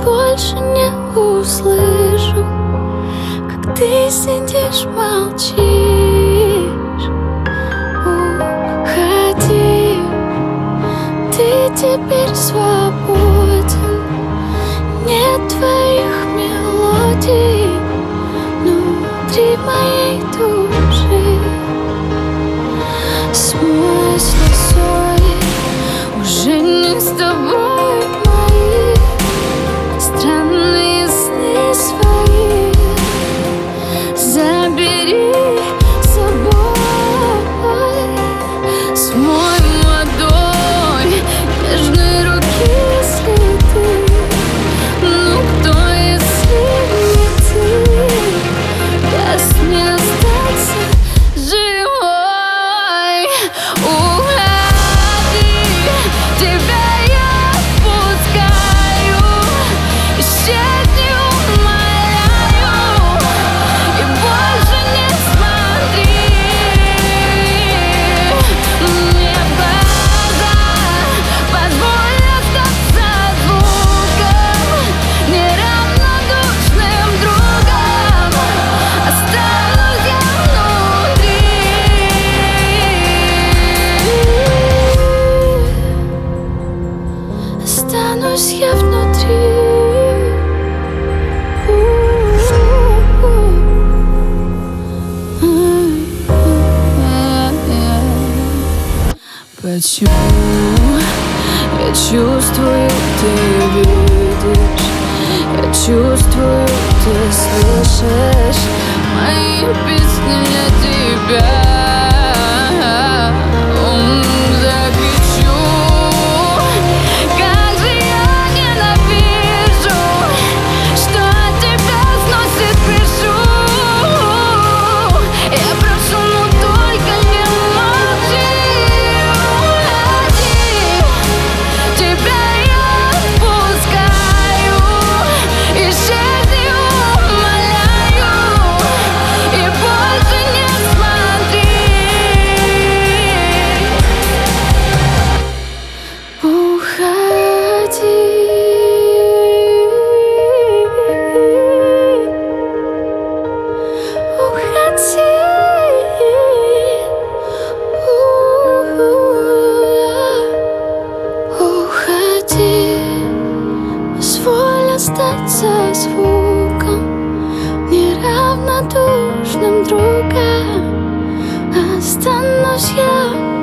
больше не услышу, как ты сидишь, молчишь. Уходи, ты теперь свободен. Нет твоих мелодий внутри моей души. Смой слезой уже не с тобой мои странные сны свои. Забери с собой, смой молодой нежной руки следы. Ну кто, если не ты? Даст мне остаться живой. Уходи, тебя я отпускаю. Исчезни, умоляю, и больше не смотри мне в глаза. Позволь остаться звуком, неравнодушным другом. Останусь я внутри. Останусь я внутри. Почему я чувствую, ты видишь? Я чувствую, ты слышишь мои песни для тебя. Закричу, как же я ненавижу, что от тебя сносит крышу. Я прошу, ну только не молчи. Тебя я отпускаю. Исчезни, умоляю, и больше не смотри. Уходи. Уходи. Уходи. Позволь остаться звуком, неравнодушным другом. Останусь я